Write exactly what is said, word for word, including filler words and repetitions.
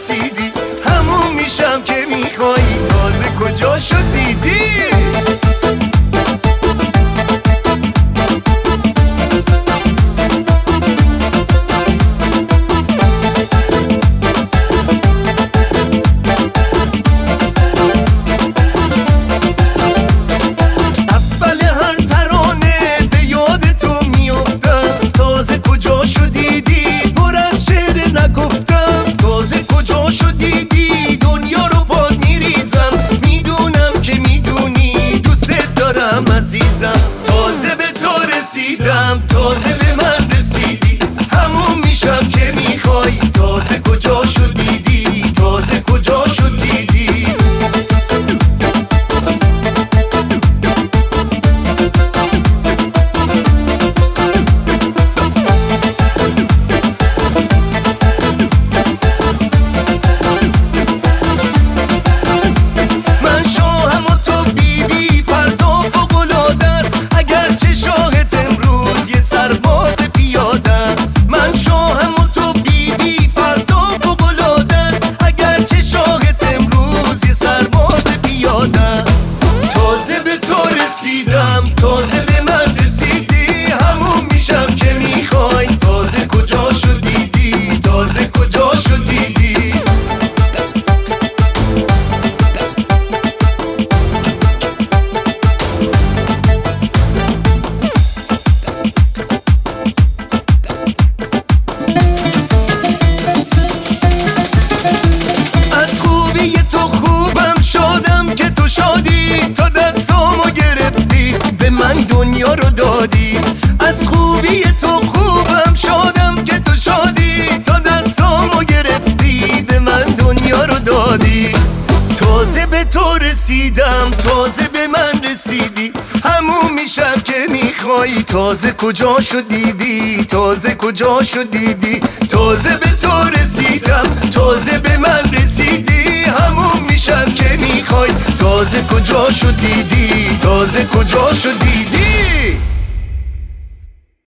رسیدی، همون میشم که میخوایی. تازه کجا شد دیدی؟ عزیزم تازه به تو رسیدم، تازه به من رسیدی، همون میشم که میخوای. تازه کجا شد دیدی؟ تازه کجا شد دیدی؟ تازه به من رسیدی، همون میشم که میخوای. تازه کجا شد دیدی؟ تازه کجا شد دیدی؟ از خوبی تو خوبم شدم که تو شادی، تا دستامو گرفتی به من دنیا رو دادی. از خوبی تو خوبم شدم که تو شادی، تا دستامو گرفتی به من دنیا رو دادی. تازه به تو رسیدم، تازه به من رسیدی، همون میشم که میخوایی. تازه کجا شد دیدی؟ تازه کجا شد دیدی؟ تازه به تو رسیدم، تازه به من رسیدی، همون میشم که میخوای. تازه کجا شد دیدی؟ تازه کجا شد دیدی؟